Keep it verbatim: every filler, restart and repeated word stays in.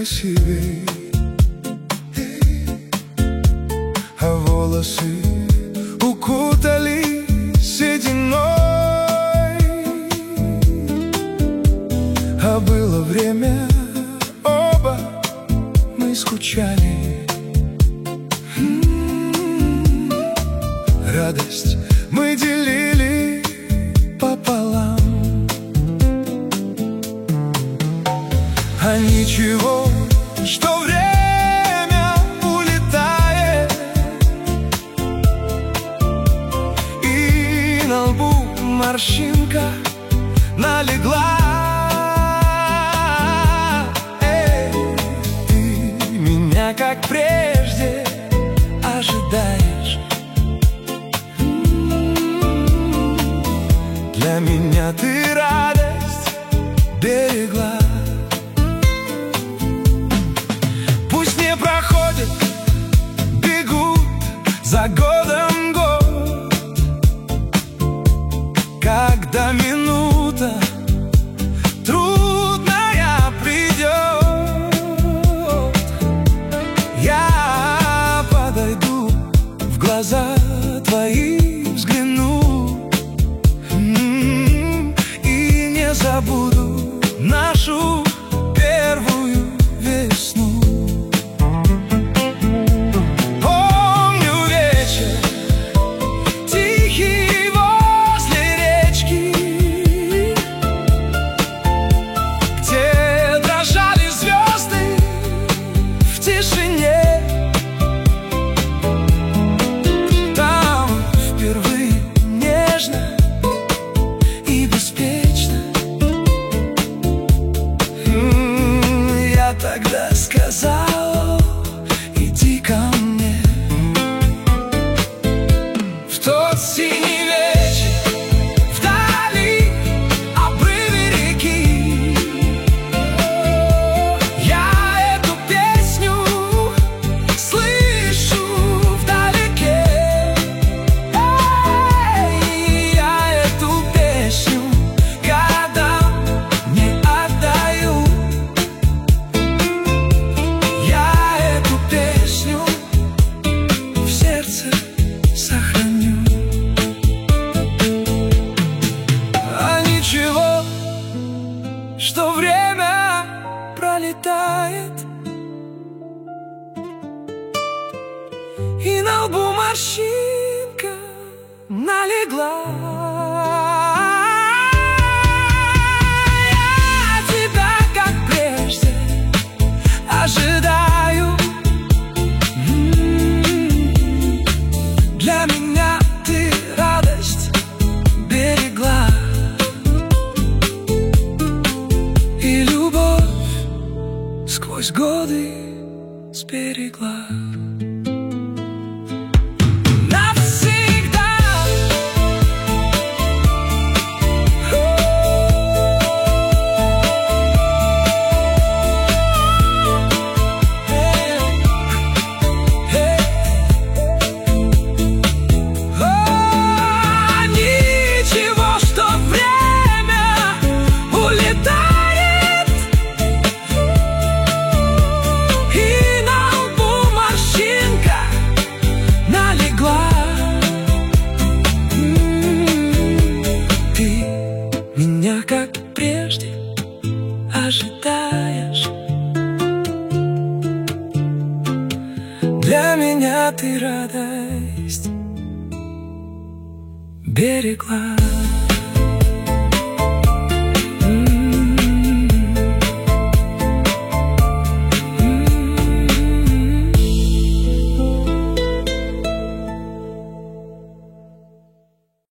красивей, а волосы укутали сединой. А было время, оба мы скучали. М-м-м. Радость мы делили пополам. А ничего, что время улетает, и на лбу морщинка налегла. Эй, ты меня, как прежде, ожидаешь. Для меня ты радость берегла. Пусть не проходит, бегут за годом год, когда минута трудная придет, я подойду, в глаза твои взгляну, и не забуду нашу первую весну. Тогда сказал: иди ко мне. В тот синий вечер, вдали обрывы реки, я эту песню слышу вдалеке. Эй, я эту песню годам не отдаю. Что время пролетает, и на лбу морщинка налегла. Я тебя, как прежде, ожидаю. Для меня ты радость берегла. Сквозь годы сберегла. Навсегда. О, ничего, что время улетает. Как прежде ожидаешь. Для меня ты радость берегла.